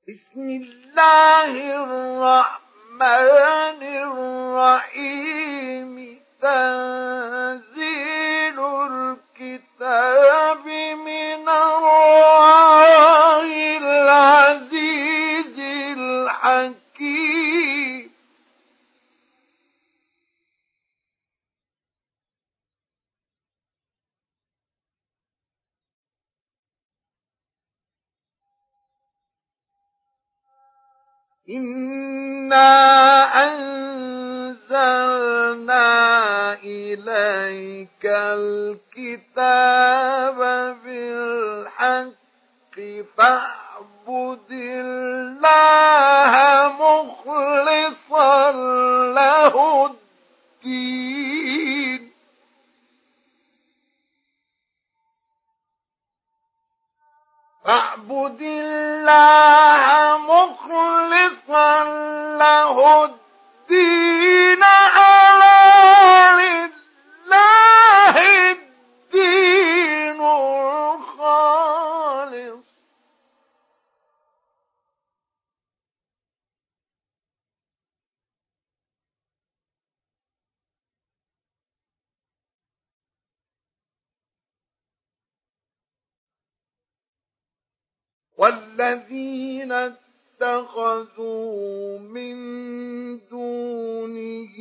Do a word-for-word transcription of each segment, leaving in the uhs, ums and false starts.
بسم الله الرحمن الرحيم تنزيل الكتاب من الله العزيز الحكيم إنا أنزلنا إليك الكتاب بالحق فاعبد الله مخلصا له الدين فاعبد الله مخلصا له الدين ألا لله الدين الخالص والذين اتخذوا من دونه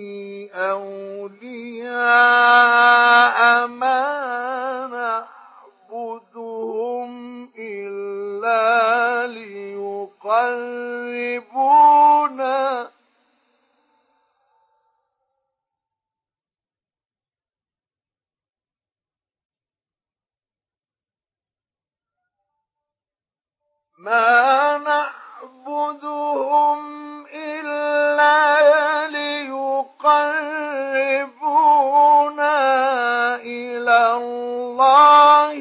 أولياء ما نعبدهم إلا ليقربونا ما نعبدهم إلا ليقربونا إلى الله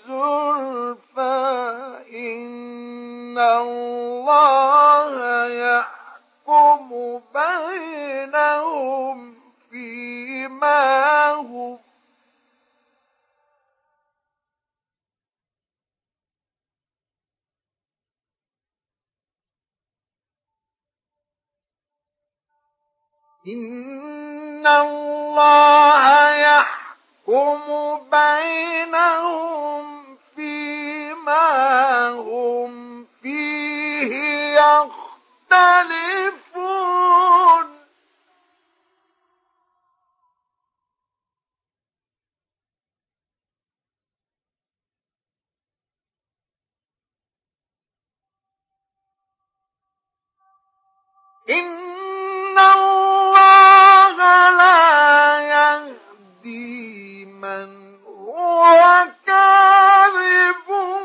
زلفى إن الله يحكم بينهم فيما هم إن الله يحكم بينهم فيما هم فيه يختلفون إن الله لا يهدي من هو كاذب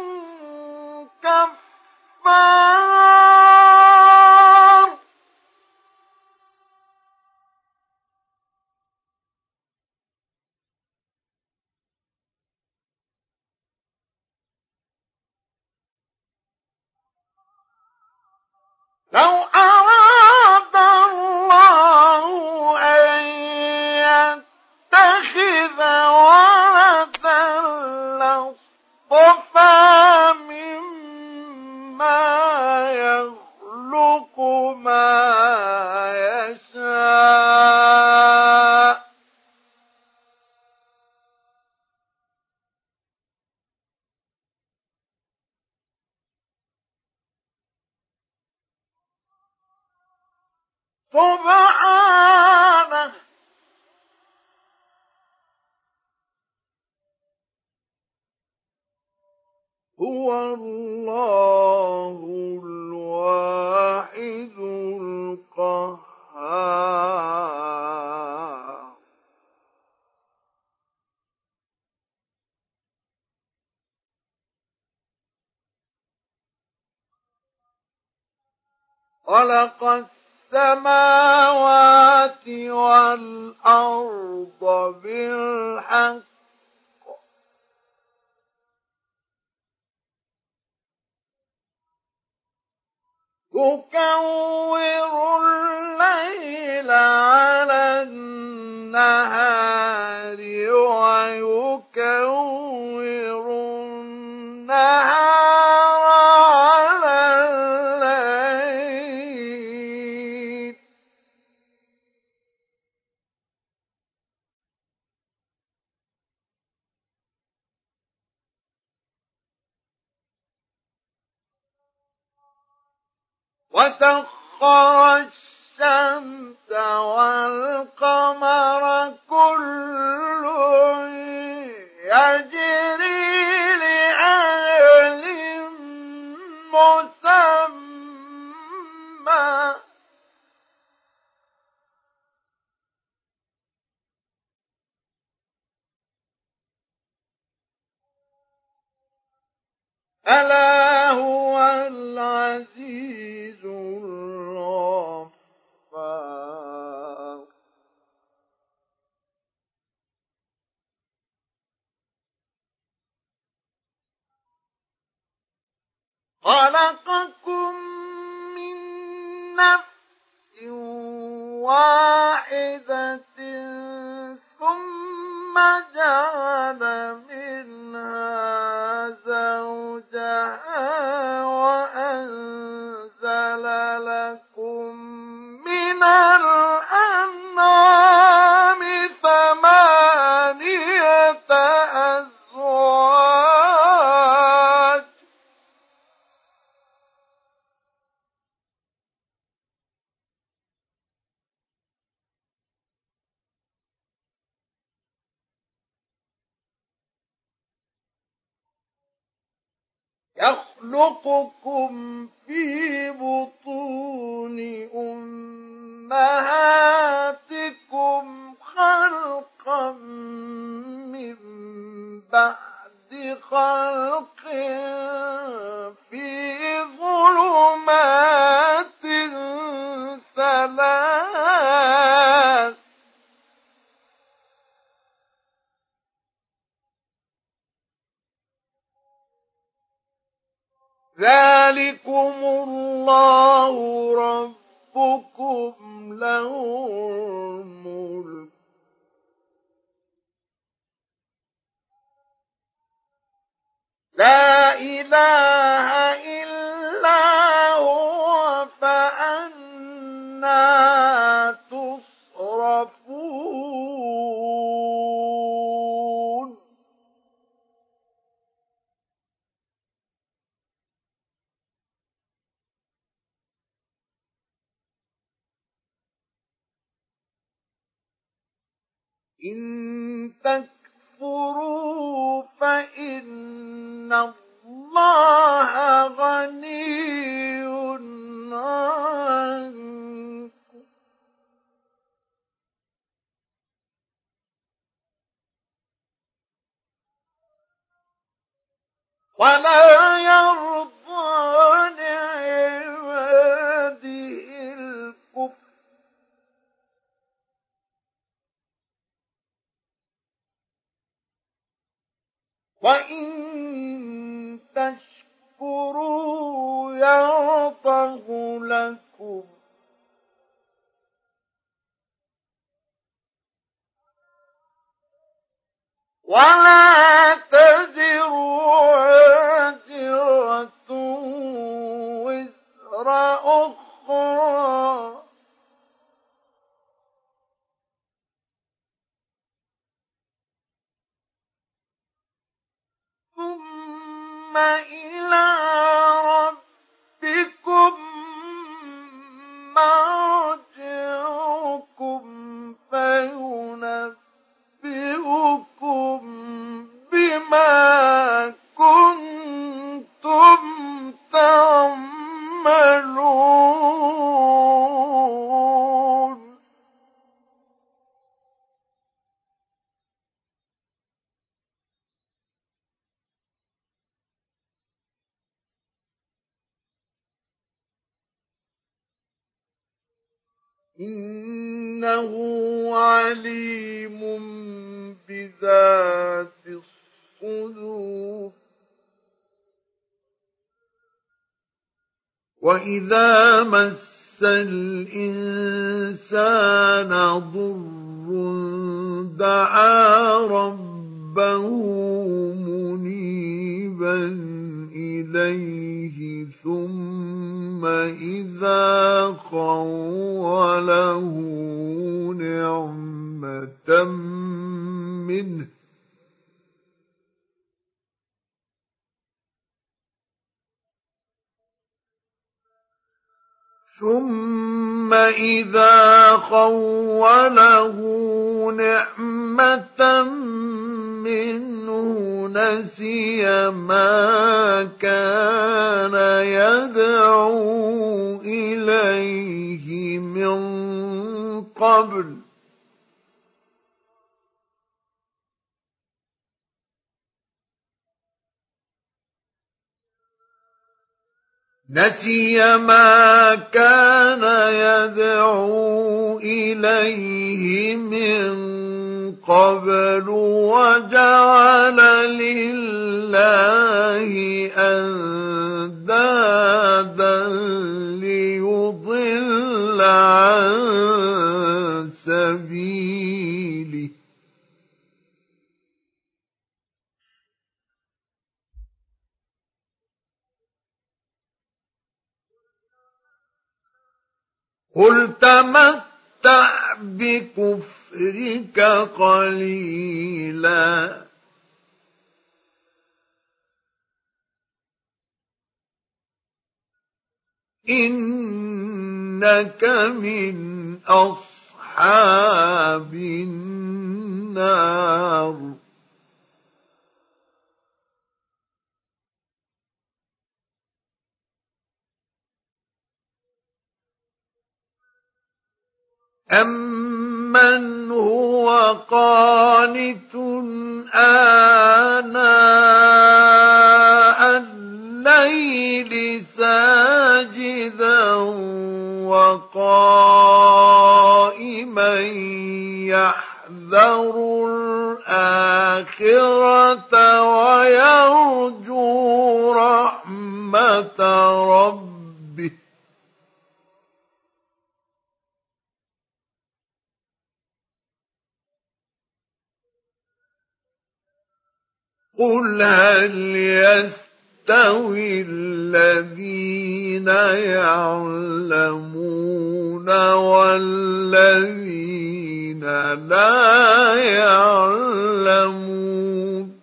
كفار لو أراد الله أن يتخذ ولدا لاصطفى مما يخلق ما يشاء سبحانه هو الله الواحد القهار خلق السماوات والأرض بالحق يكور الليل على النهار ويكور النهار على وسخر الشمس والقمر كل يجري لأجل مسمى ألا هو العزيز الغفار خلقكم من نفس واحدة ثم جعل منها زوجها وأنزل لكم من الأنعام ثمانية أزواج يخلقكم في بطون أمهاتكم خلقا من بعد خلق في ظلمات ثلاث ذلكم الله ربكم له الملك لا إله إلا هو فأنى تصرفون إن تكفروا فإن الله غني عنكم ولا يرضى لعباده الكفر وإن تشكروا يرضه لكم ولا تزر وازرة وزر أخرى ثم إلى ربكم مرجعكم فينبئكم بما كنتم تعملون إنه عليم بذات الصدور وإذا مس الإنسان ضر دعا ربه منيبا إليه ثم إذا خوله نعمة منه ثم إذا خوله نعمة منه نسي ما كان يدعو إليه من قبل نسي ما كان يدعو إليه من قبل وجعل لله أندادا ليضل عن سبيله قل تمتع بكفرك قليلا إنك من أصحاب النار أَمَّنْ هُوَ قَانِتٌ آنَاءَ اللَّيْلِ سَاجِدًا وَقَائِمًا يَحْذَرُ الْآخِرَةَ وَيَرْجُو رَحْمَةَ رَبِّهِ قُلْ هَلْ يَسْتَوِي الَّذِينَ يَعْلَمُونَ وَالَّذِينَ لَا يَعْلَمُونَ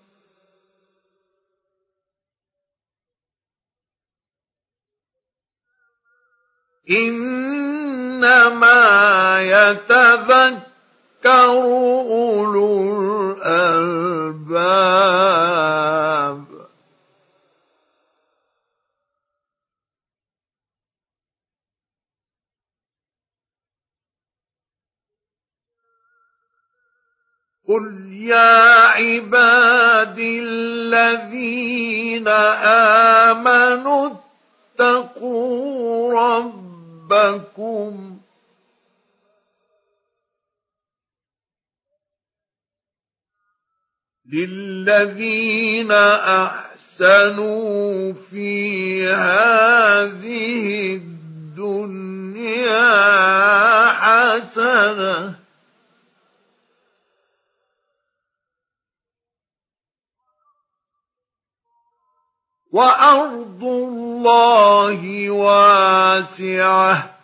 إِنَّمَا يَتَذَكَّرُ أُولُو الْأَلْبَابِ قُلْ يَا عِبَادِي الَّذِينَ آمَنُوا اتَّقُوا رَبَّكُمْ لِلَّذِينَ أَحْسَنُوا فِي هَٰذِهِ الدُّنْيَا حَسَنَةٌ ۗ وَأَرْضُ اللَّهِ وَاسِعَةٌ ۗ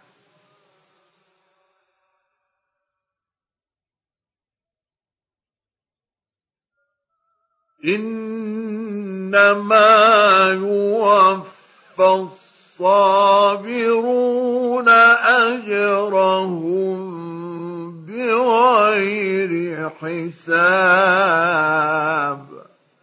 إِنَّمَا يُوَفَّى الصَّابِرُونَ أَجْرَهُم بِغَيْرِ حِسَابٍ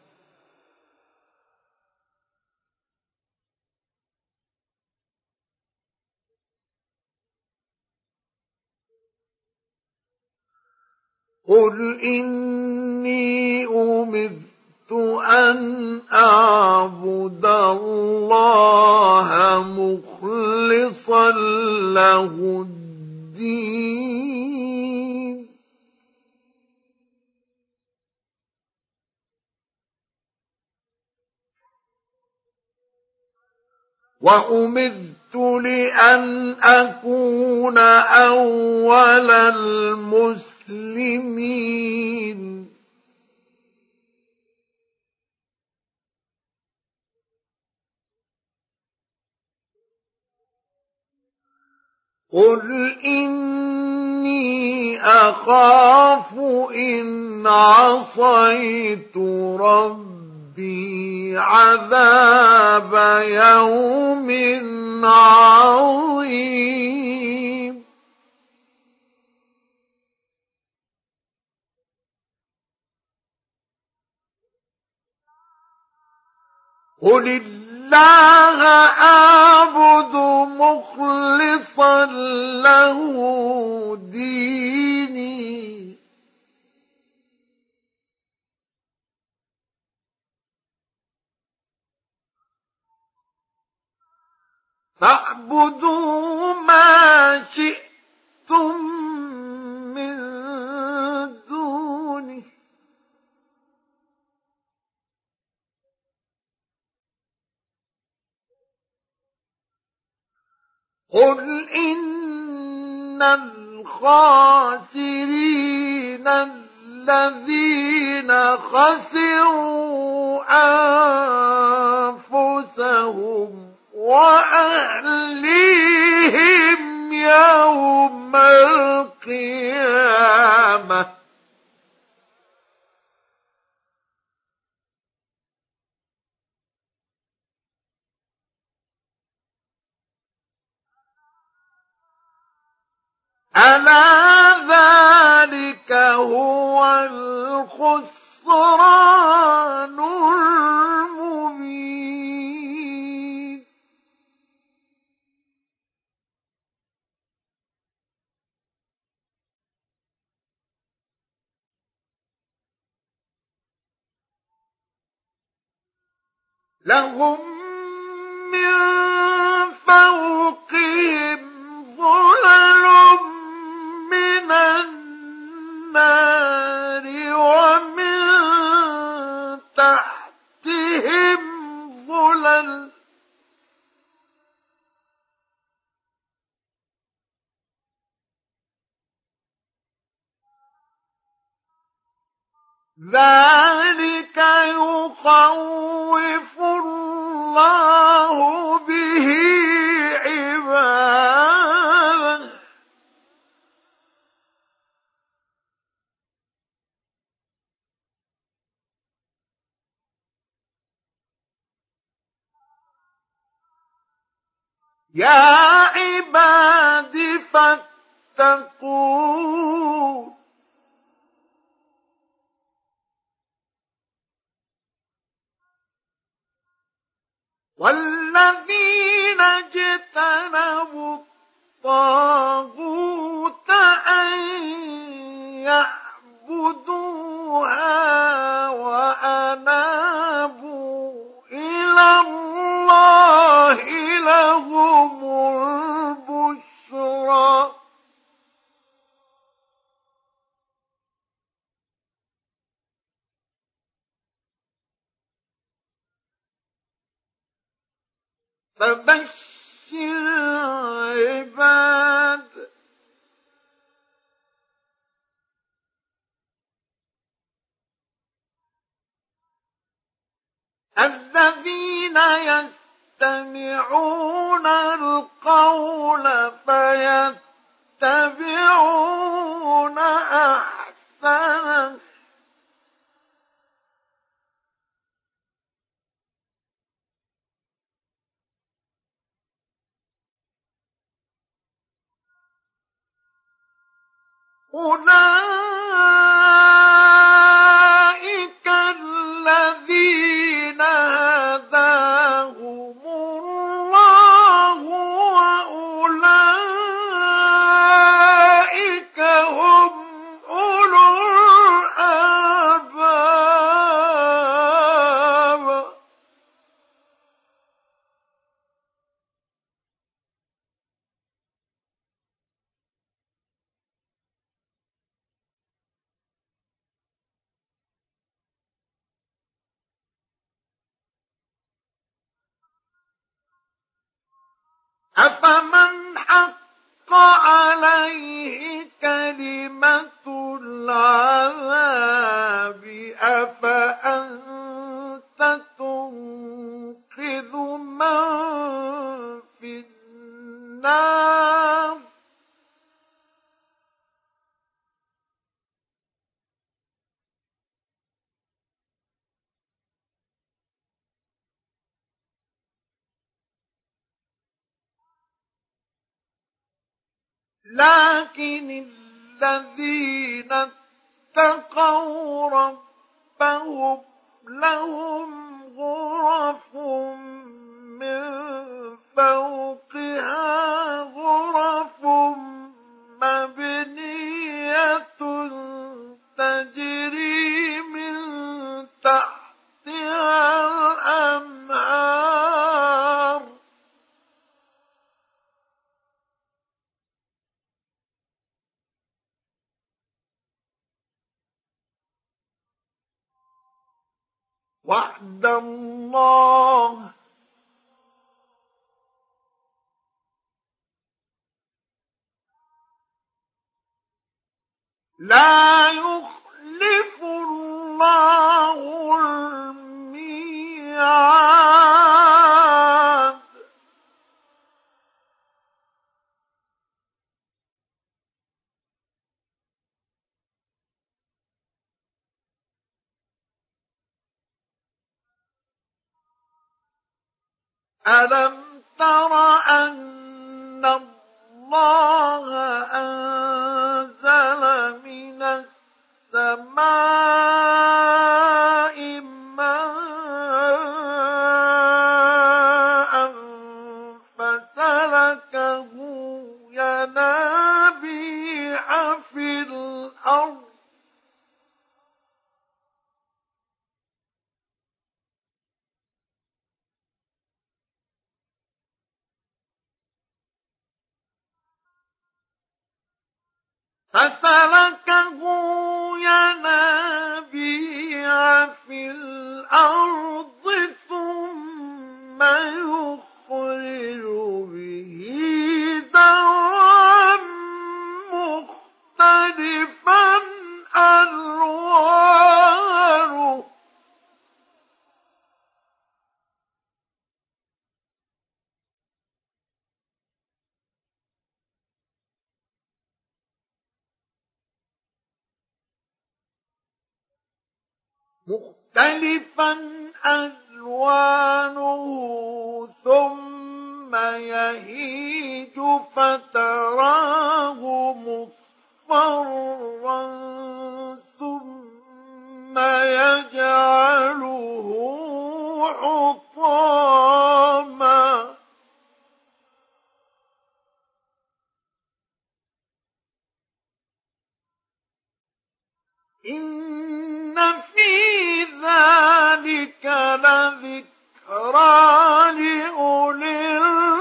قُلْ إِنِّي أُمِرْتُ أَنْ أَعْبُدَ اللَّهَ مُخْلِصًا لَّهُ الدِّينَ وَأُمِرْتُ لِأَنْ أَكُونَ أَوَّلَ الْمُسْلِمِينَ قُلْ إِنِّي أَخَافُ إِنْ عَصَيْتُ رَبِّي عَذَابَ يَوْمٍ عَظِيمٍ قل الله أعبد مخلصا له ديني فاعبدوا ما شئتم من دونه قل إن الخاسرين الذين خسروا أنفسهم وأهليهم يوم القيامة ألا ذلك هو الخسران المبين لهم من فوقهم ظلل من النار ومن تحتهم ظلل ذلك يخوف الله به عباده يا عباد فاتقون والذين اجتنبوا الطاغوت أن يعبدوها وأنابوا إلى الله لهم البشرى فبشر عباد الذين يستمعون القول فيتبعون أحسنه أولئك الذين هداهم الله وأولئك هم أولو الألباب أفمن حق عليه كلمة العذاب أفأنت تنقذ من في النار لكن الذين اتقوا ربهم لهم غرف من فوقها غرف مبنية تجري من تحتها الأنهار وعد الله لا يخلف الله الميعاد ألم تر أن الله أنزل من السماء ماء فسلكه ينابيع في الأرض فسلكه ينابيع في الأرض ثم يخرج به زرعا مختلفا ألوانه مختلفا ألوانه ثم يهيج فتراه مصفرا ثم يجعله حطاما إن في ذلك لذكرى لأولي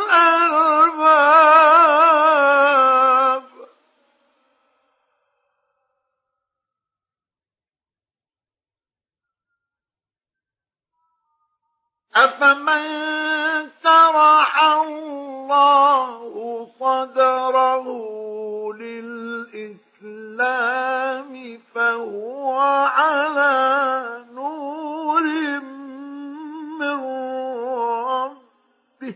الألباب أفمن شرح الله صدره للإسلام فهو على نور من ربه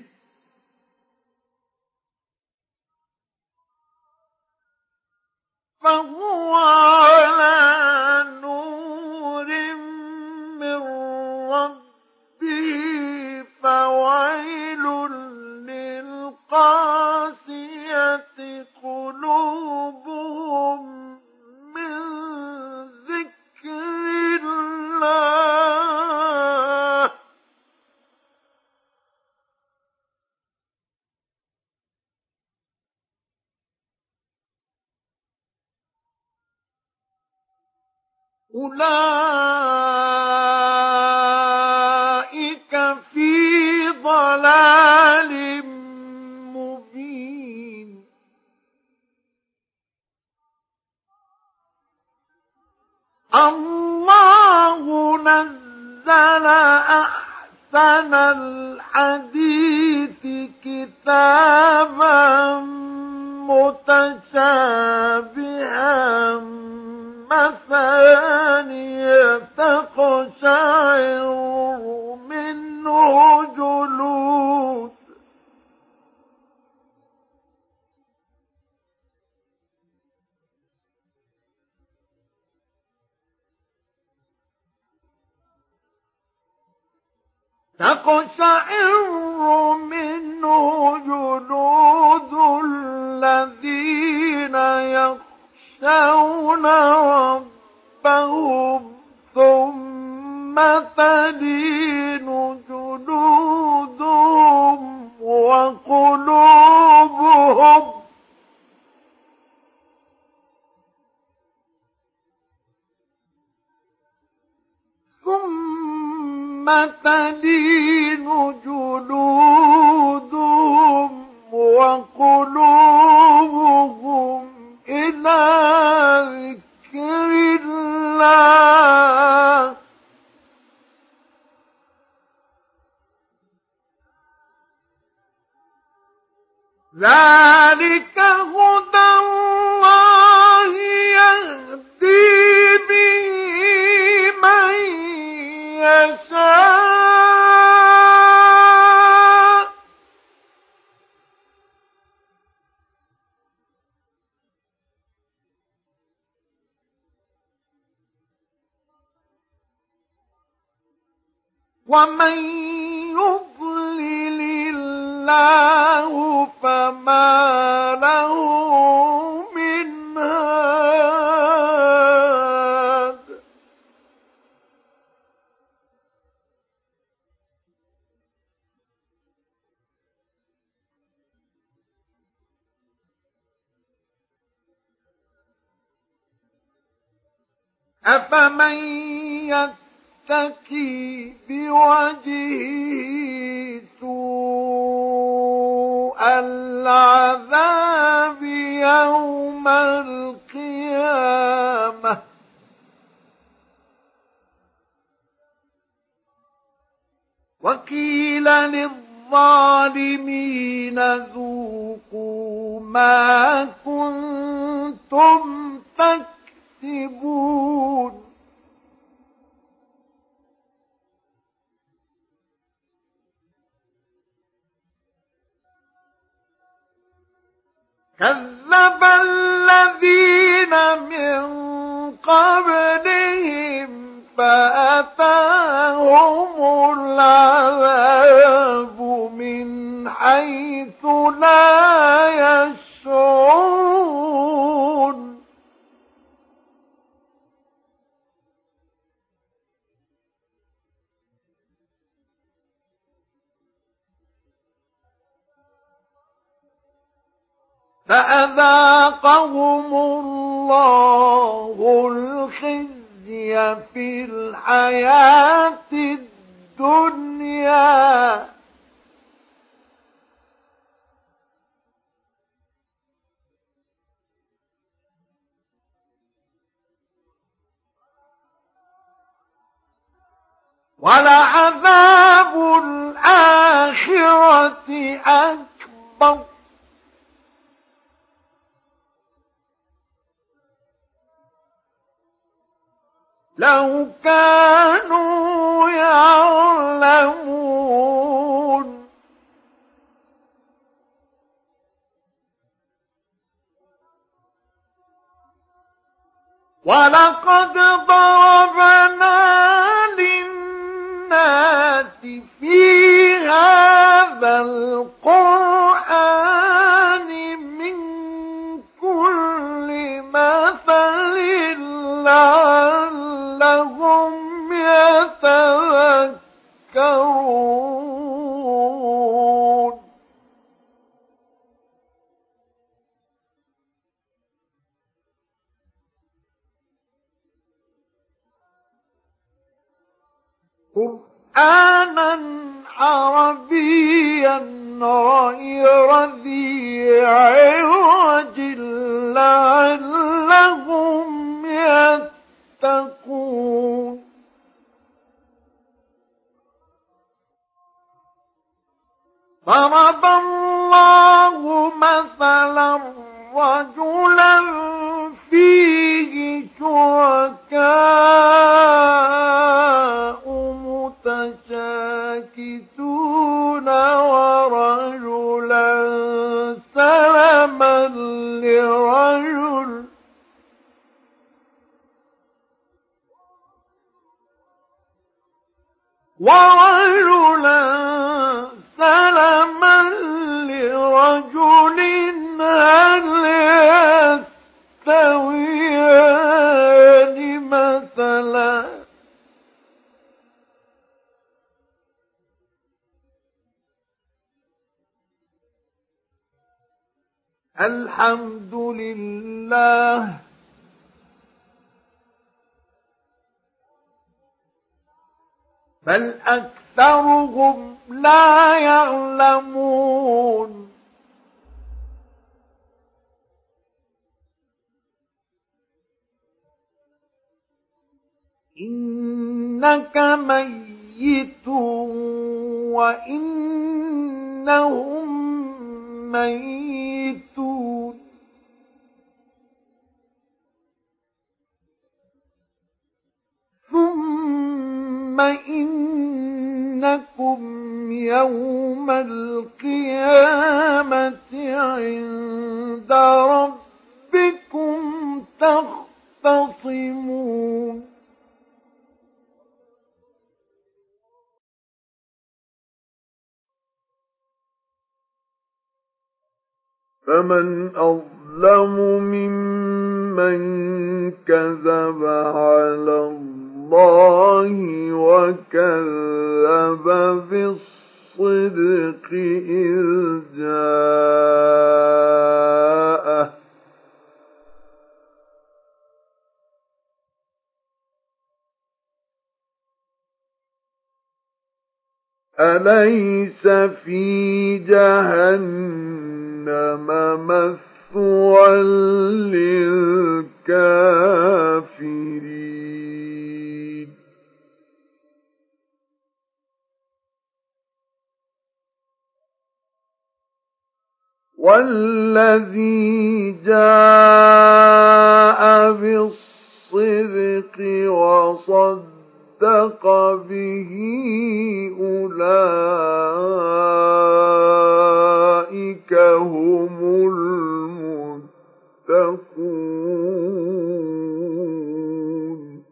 فهو على نور من ربه فويل للقاسية قلوبهم من ذكر الله أولئك في ضلال مبين الله نزل أحسن الحديث كتابا متشابها مثانية تقشعر منه جلود تقشعر منه جلود الذين يخشون ربهم ثم تلين ذلك هدى الله يهدي به من يشاء ومن يضلل الله فما له من هاد أفمن يتقي بوجهه سوء العذاب يوم القيامة وقيل للظالمين ذوقوا ما كنتم تكسبون كذب الذين من قبلهم فأتاهم العذاب من حيث لا يشعرون فأذاقهم الله الخزي في الحياة الدنيا ولعذاب الآخرة أكبر لو كانوا يعلمون ولقد ضربنا للناس في هذا القرآن من كل مثل لعلهم يتذكرون قرآنا عربيا غير ذي عوج لعلهم يتقون ضرب الله مثلا رجلا فيه شركاء متشاكسون ورجلا سلما لرجل ورجلا سلما لرجل هل يستويان مثلا الحمد لله بل أكثرهم لا يعلمون إنك ميت وإنهم ميتون ثم إنكم يوم القيامة عند ربكم تختصمون فمن أظلم ممن كذب على الله وكذب بالصدق إذ جاءه أليس في جهنم مثوى للكافرين والذي جاء بالصدق وصدق به أولئك هم المتقون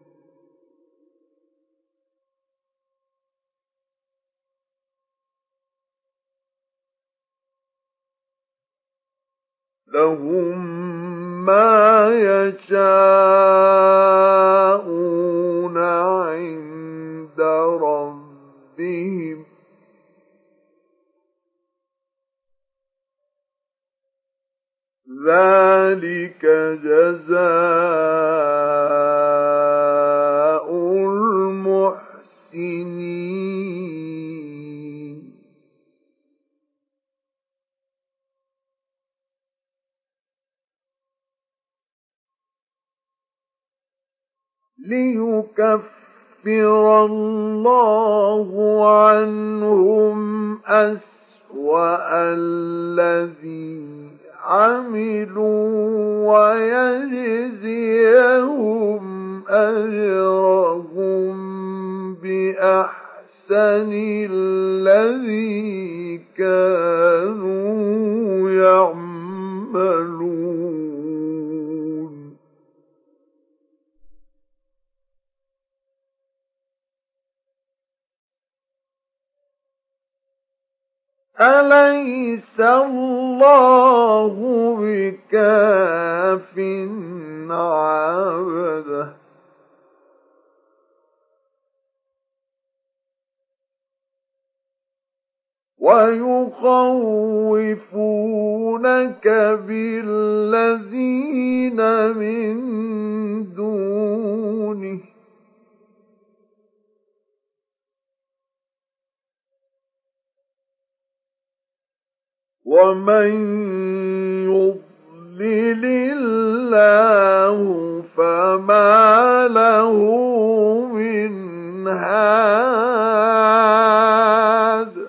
لهم ما يشاءون عند ربهم ذلك جزاء المحسنين ليكفر الله عنهم أسوأ الذي عملوا ويجزيهم أجرهم بأحسن الذي كانوا يعملون أليس الله بكاف عبده ويخوفونك بالذين من دونه ومن يضلل الله فما له من هاد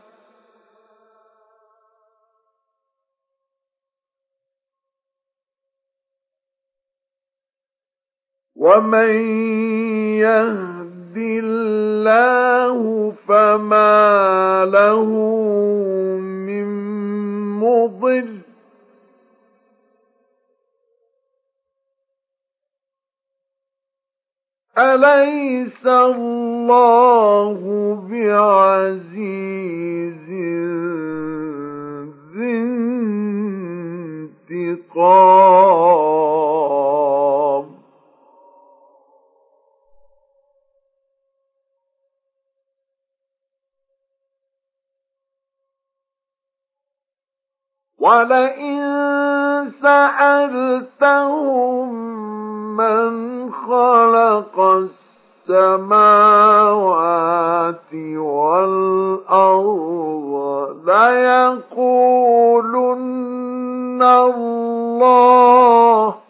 ومن يهد الله فما له من مضل أليس الله بعزيز ذي انتقام ولئن سألتهم من خلق السماوات والأرض ليقولن الله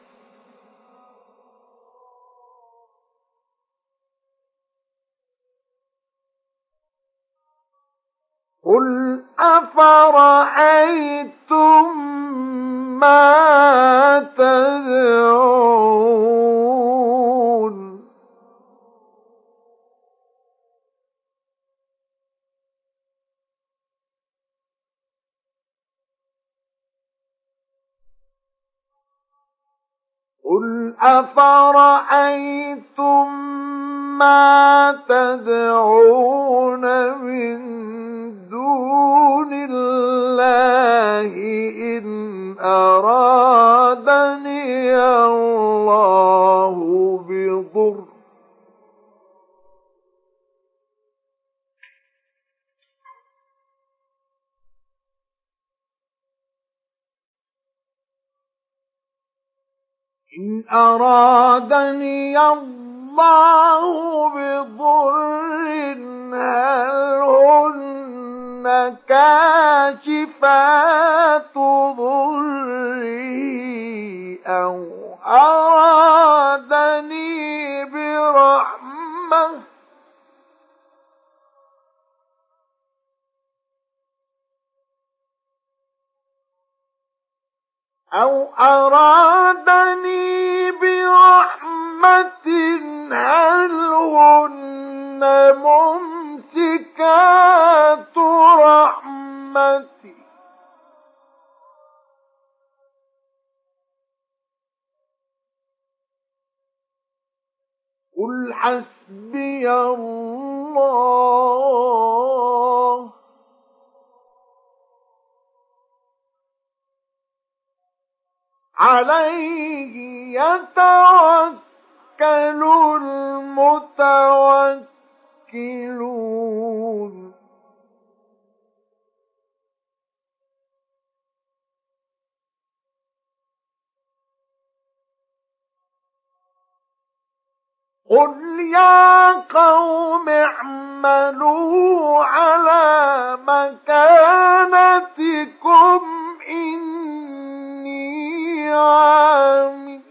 قل أفرأيتم ما تدعون قل أفرأيتم ما تدعون من دون الله إن أرادني الله بضر إن أرادني الله بضر هل هن كاشفات ضري أو أرادني برحمة أو أرادني برحمة هل هن ممسكات رحمتي قل حسبي الله عليه يتوكل المتوكلون قل يا قوم اعملوا على مكانتكم إني عامل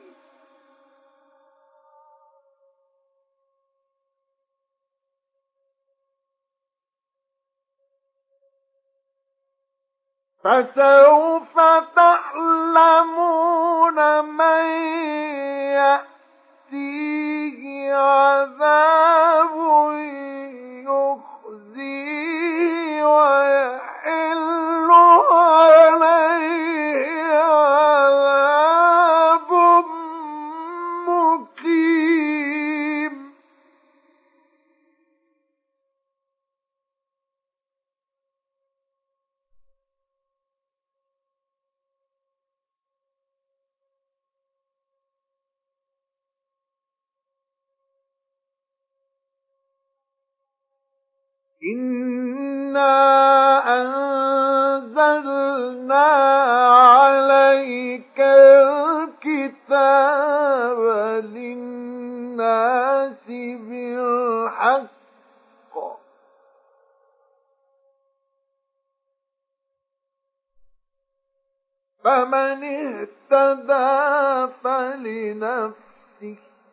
فسوف تعلمون من يأتيه عذاب يخزيه ويحل عليه عذاب مقيم إنا أنزلنا عليك الكتاب للناس بالحق فمن اهتدى فلنفسه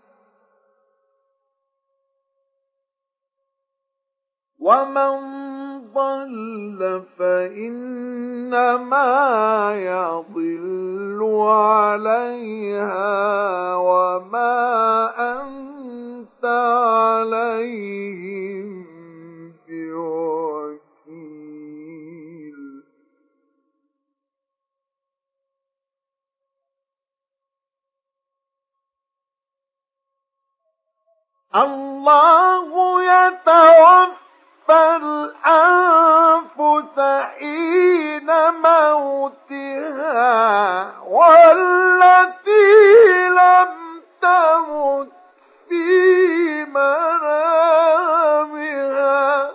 ومن ضل فإنما يضل عليها وما أنت عليهم بوكيل الله يتوفى فالأنفس حين موتها والتي لم تمت في منامها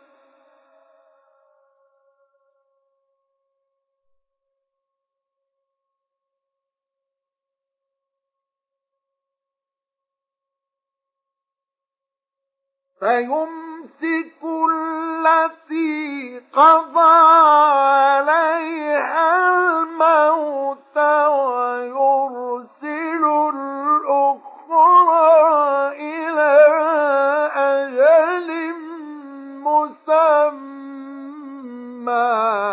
فيمسك التي قضى عليها الموت ويرسل الأخرى إلى أجل مسمى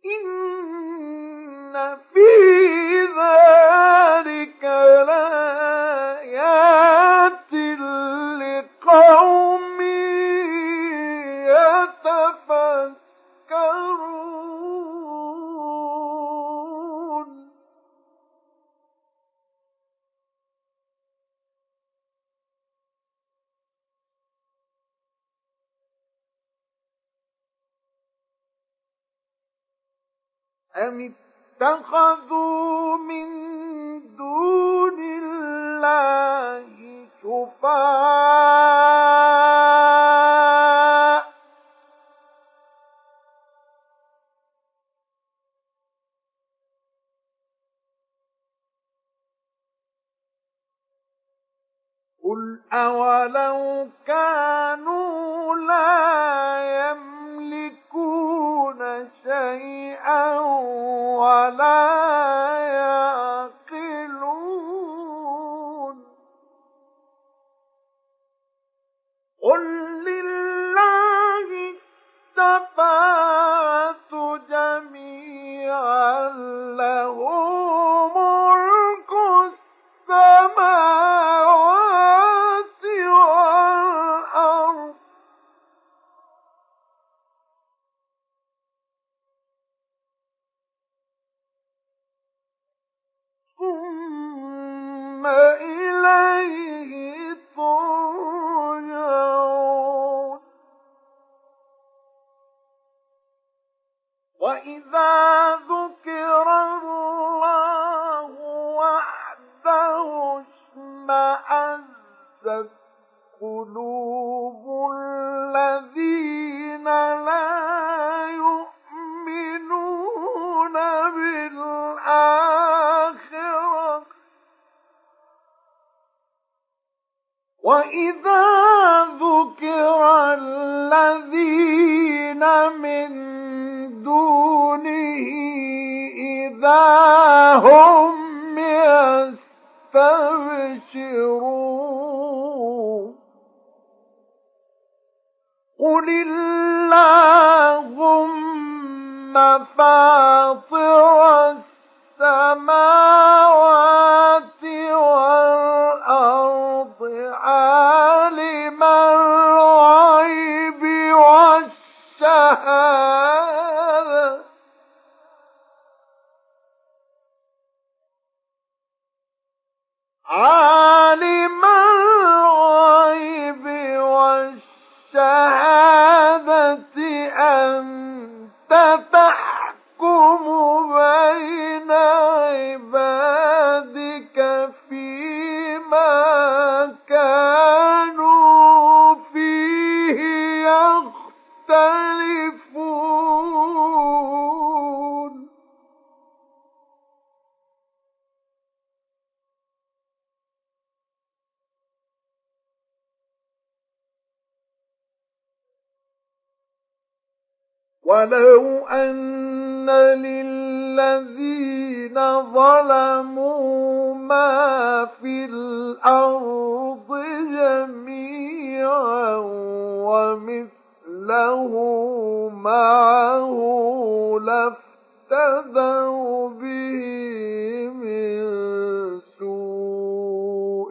إن في ذلك لآيات لقوم يتفكرون. أم اتخذوا من دون الله شفعاء قل أولو كانوا لا يملكون شيئا ولا يعقلون قل لله الشفاعة جميعا له ملك السماوات والأرض ثم إليه ترجعون. وإذا ذكر الله وحده اشمأزت قلوب الذين لا يؤمنون بالآخرة وإذا ذكر الذين من دونه إذا هم يستبشرون. قل اللهم فاطر السماوات والأرض عالم الغيب والشهادة عالم الغيب والشهادة أنت تحكم بين عبادك فيما كانوا فيه يختلفون. ولو أن للذين ظلموا ما في الأرض جميعا ومثله معه لافتدوا به من سوء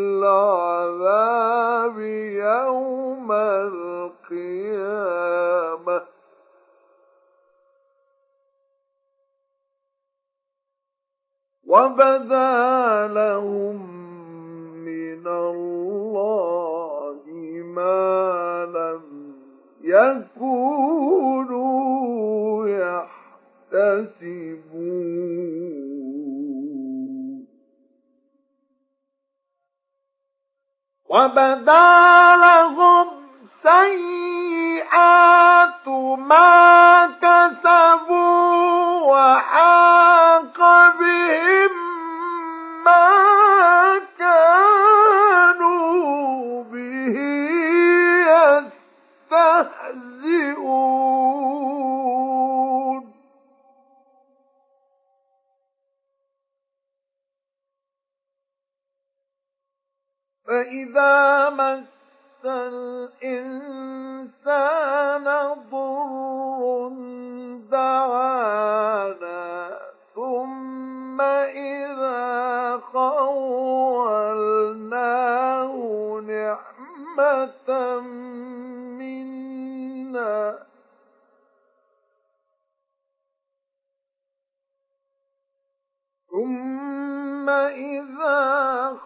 العذاب يوم القيامة وبدا لهم من الله ما لم يكونوا يحتسبون. وبدا لهم سيئات ما كسبوا وحاق بهم ما كانوا به يستهزئون. فإذا مس الإنسان ضر دعا رحمة منا ثم إذا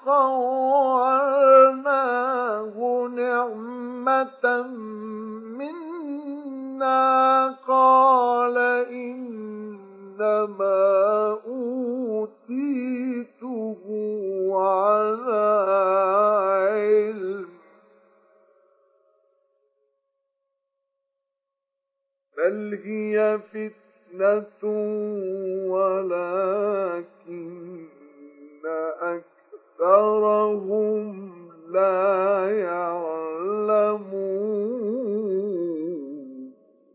خولناه نعمة منا قال إنما أوتيته على علم بل هي فتنة ولكن أكثرهم لا يعلمون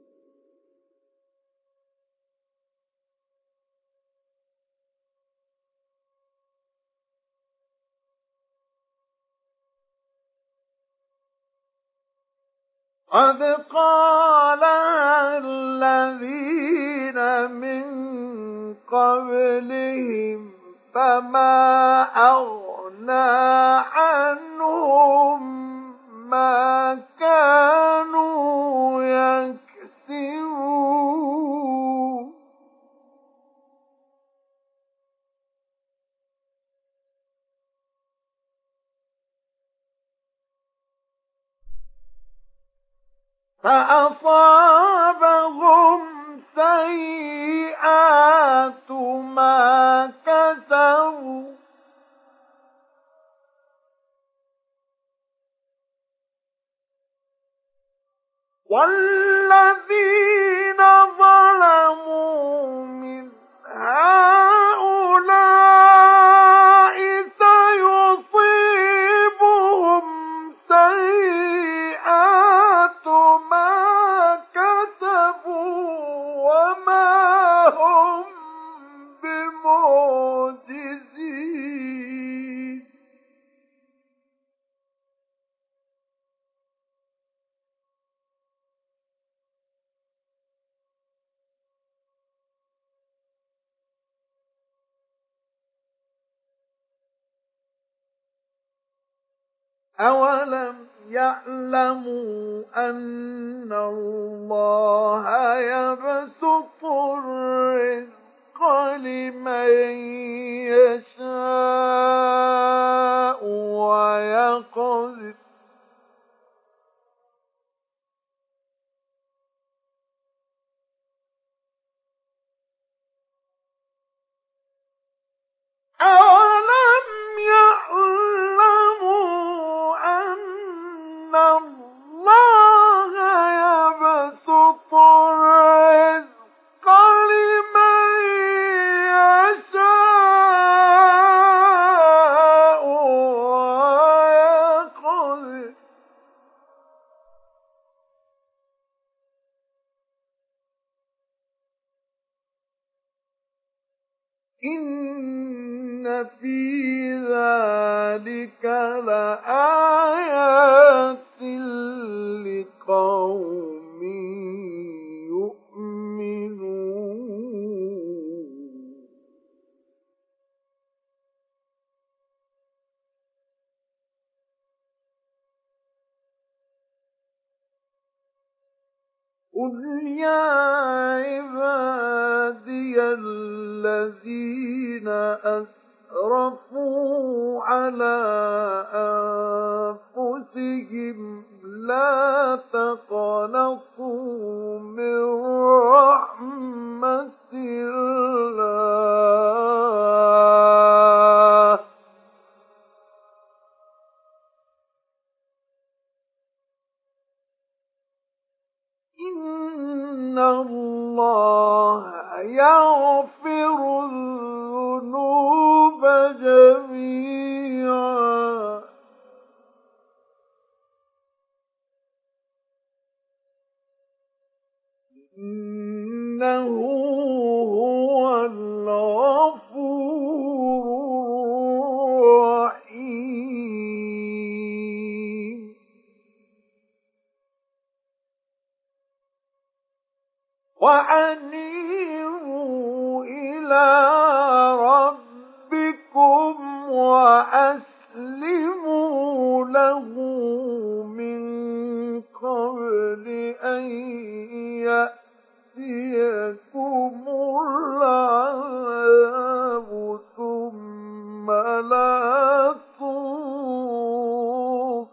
قد قالها الذين من قبلهم فما أغنى عنهم ما كانوا يكسبون فأصابهم سيئات ما كسبوا والذين ظلموا من هؤلاء سيصيبهم سيئات ما كسبوا وما هم بمعجزين أولم يعلموا أن الله يبسط الرزق لمن يشاء ويقدر أولم يعلموا أن الله يبسط الرزق لمن يشاء ويقدر إن في ذلك لآيات لقوم يؤمنون قل يا عبادي الذين أسرفوا على أنفسهم لا تقنطوا من رحمة الله إن الله يغفر الذنوب جميعا إنه هو الغفور الرحيم وأنيبوا إلى ربكم وأسلموا له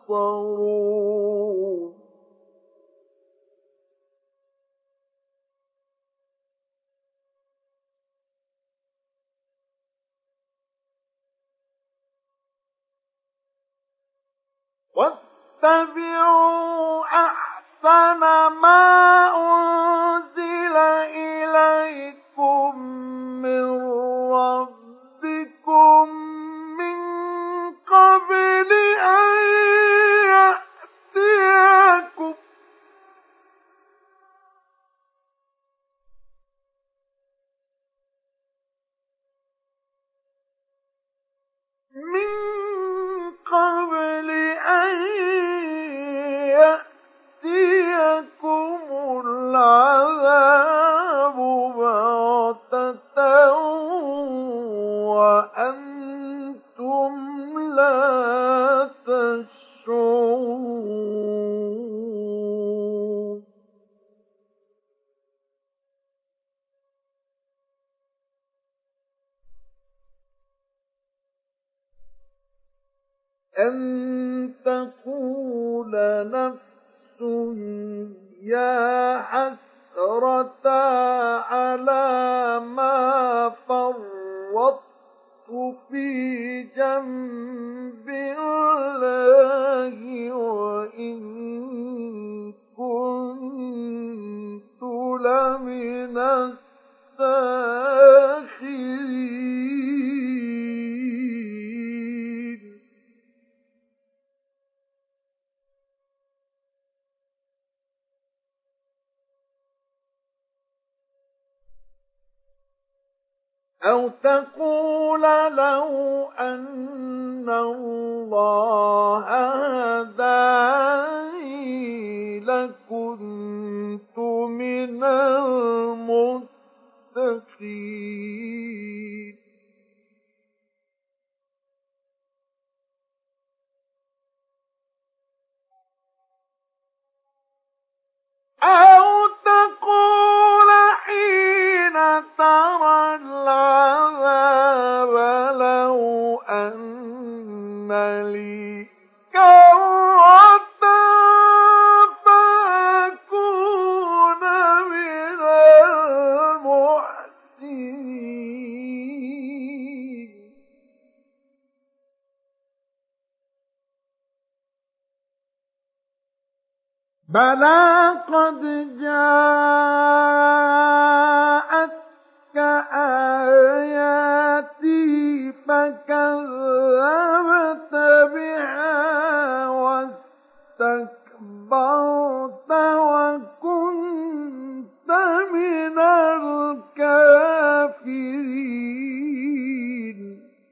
ينصرون واتبعوا أحسن ما أنزل إليكم من ربكم من قبل أن يأتيكم من قبل أن يأتيكم العذاب بغتة وأنتم لا تشعرون أن تقول نفس يا حسرة على ما فرطت في جنب الله وإن كنت لمن الساخرين أو تقول لو أن الله هداني لكنت من المتقين أو تقول حين ترى العذاب لو أن لي كرة فأكون من المحسنين بلى قد جاءتك آياتي فكذبت بها واستكبرت وكنت من الكافرين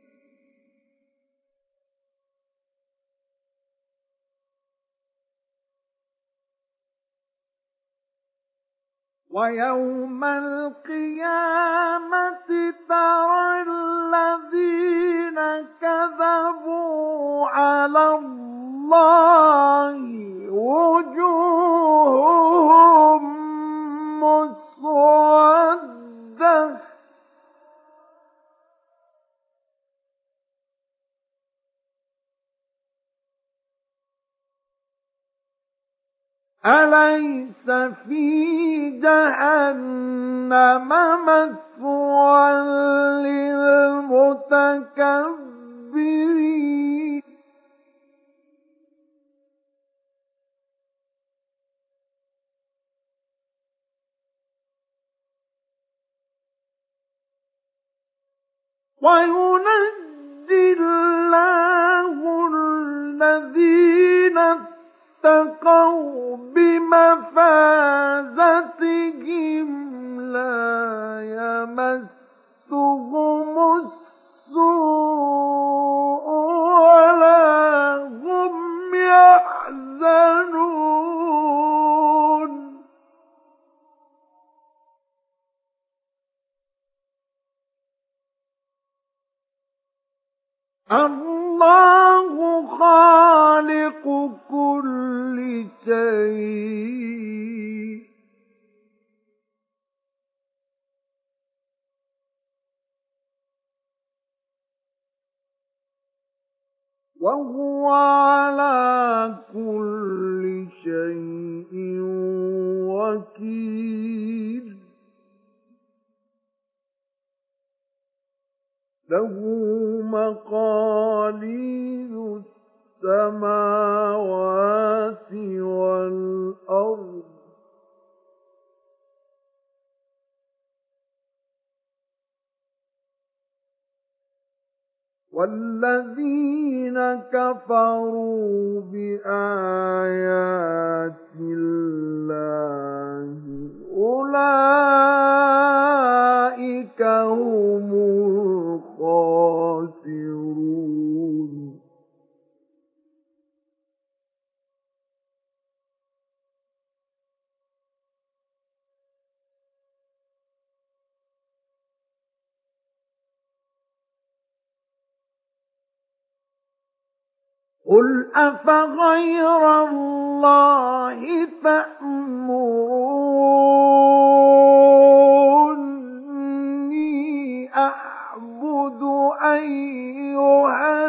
ويوم القيامة ترى الذين كذبوا على الله وجوههم مسودة أليس في جهنم مثوى للمتكبرين وينجي الله الذين اتقوا بمفازتهم لا يمسهم السوء ولا هم يحزنون الله خالق كل شيء وهو على كل شيء وكيل له مقاليد السماوات والأرض والذين كفروا بآيات الله أولئك هم الخاسرون قل أفغير الله تأمروني أعبد أيها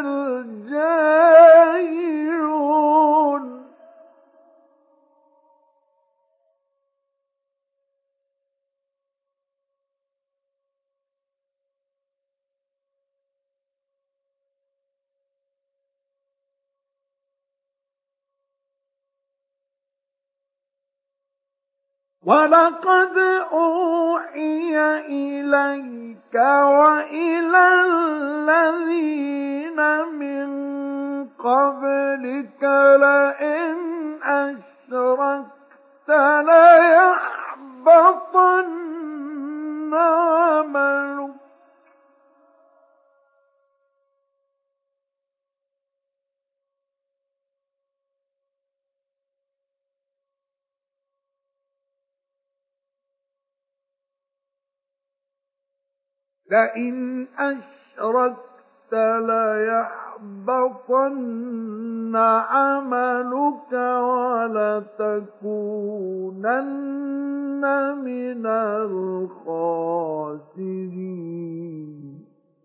الجاهلون ولقد أوحي إليك وإلى الذين من قبلك لئن أشركت ليحبطن عملك لئن أشركت ليحبطن عملك ولتكونن من الخاسرين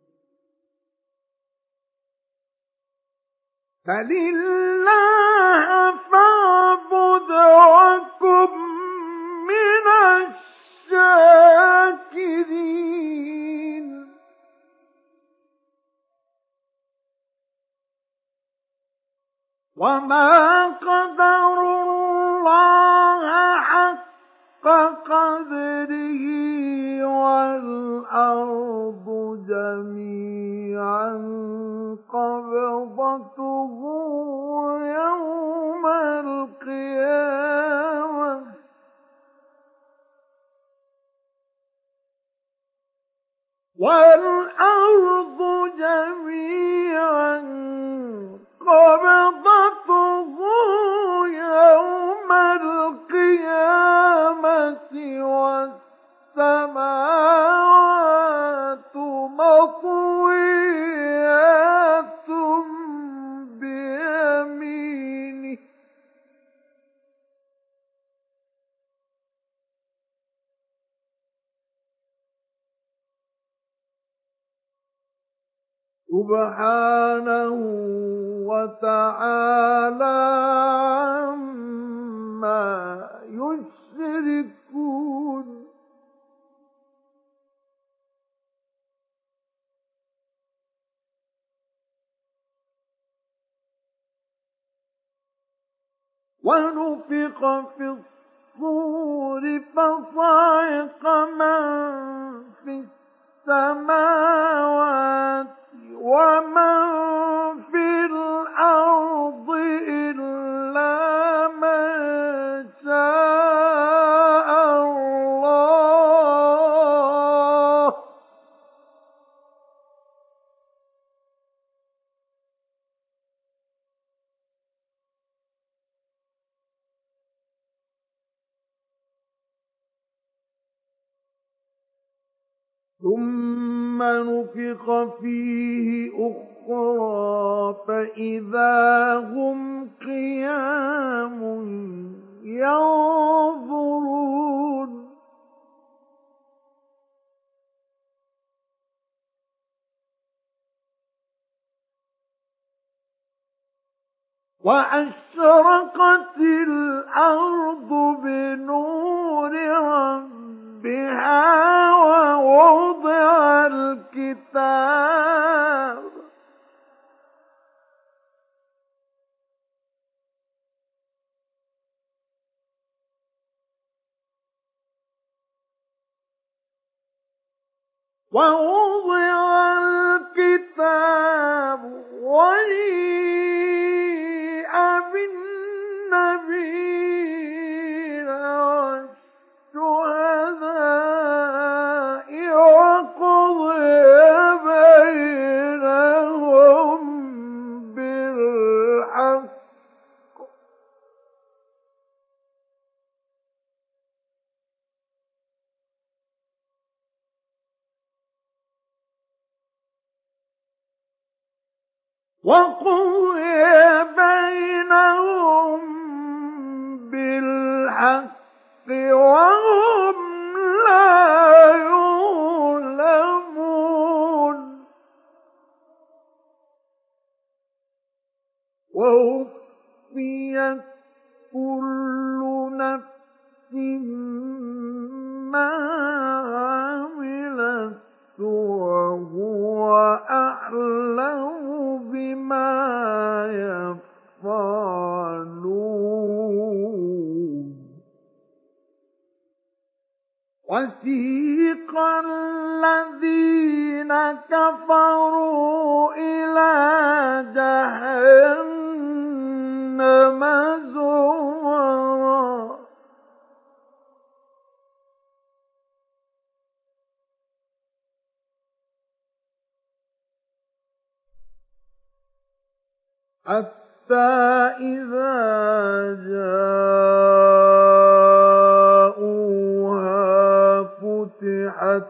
بل الله فاعبد وكن من الشاكرين وما قدروا الله حق قدره والأرض جميعا قبضته يوم القيامة والأرض جميعا قبضته يوم القيامة والسماوات مطويات بيمينه سبحانه وتعالى عما يشركون ونفخ في الصور فصعق من في السماوات ومن في الأرض إلا من شاء الله ثم نفخ فيه أخرى فإذا هم قيام ينظرون وأشرقت الأرض بنور ربها ووضع الكتاب ووضع الكتاب وجيء بالنبيين والشهداء وقضي بينهم بالحق وقضي بينهم بالحق وهم لا يظلمون ووفيت كل نفس ما عملت وهو أعلم بما يفعلون وسيق الذين كفروا إلى جهنم زمرا حتى إذا جاءوها فتحت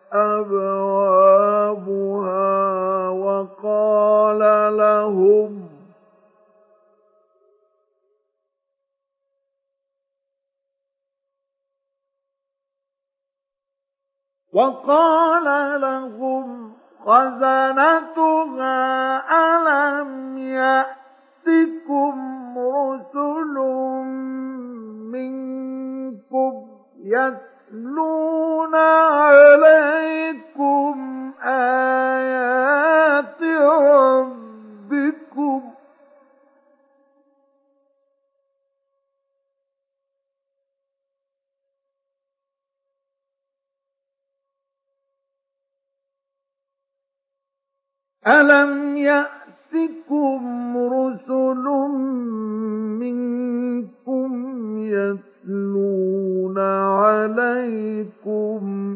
أبوابها وقال لهم وقال لهم خزنتها ألم يأتكم رسل منكم يتلون عليكم آيات ربكم ألم يأتكم رسل منكم يتلون عليكم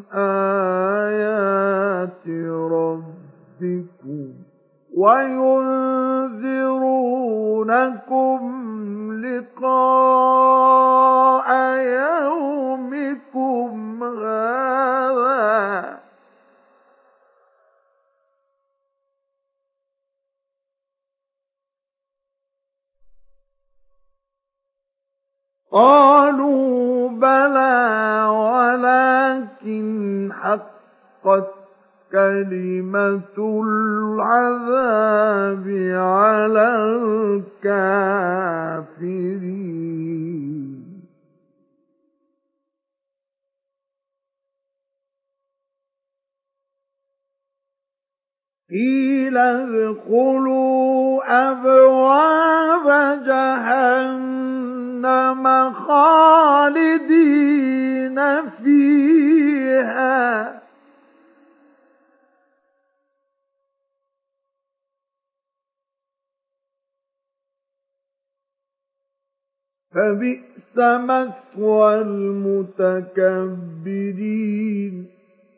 آيات ربكم وينذرونكم لقاء يومكم هذا قالوا بلى ولكن حقت كلمة العذاب على الكافرين قيل ادخلوا أبواب جهنم خالدين فيها فبئس مثوى المتكبرين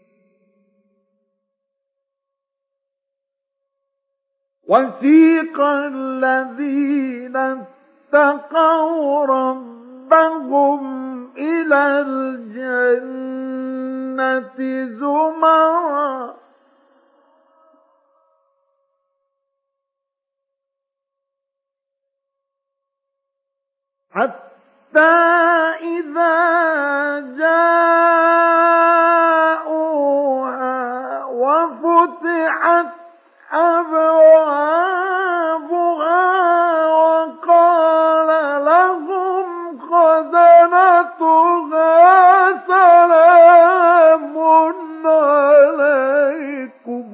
وسيق الذين اتقوا ربهم إلى الجنة زمرا حتى إذا جاءوها وفتحت أبوابها وقال سلام عليكم.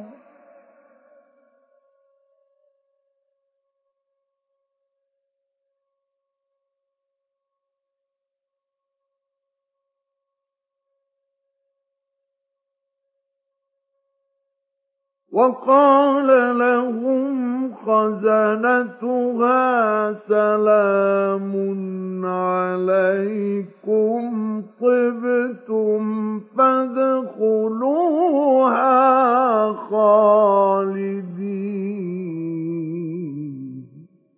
وقال لهم خزنتها سلام عليكم طبتم فادخلوها خالدين.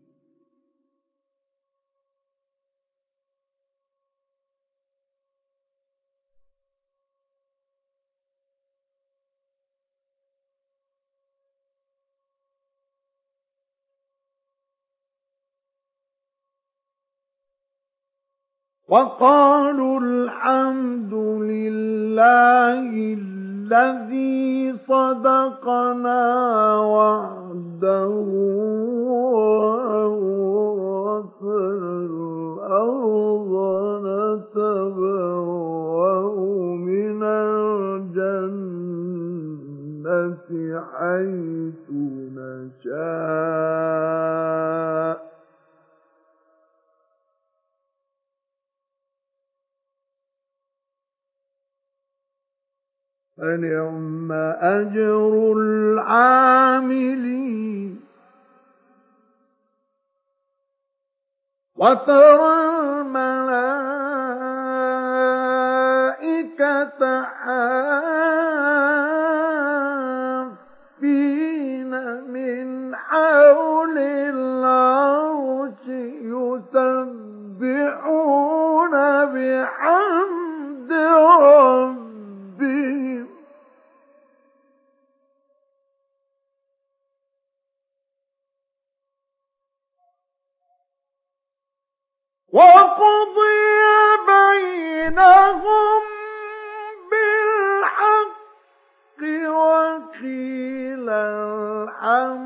وقالوا الحمد لله الذي صدقنا وعده وأورثنا الأرض نتبوأ من الجنة حيث نشاء فنعم أجر العاملين. وترى الملائكة حافين من حول العرش يسبحون بحمد ربهم وقضي بينهم بالحق وقيل الحمد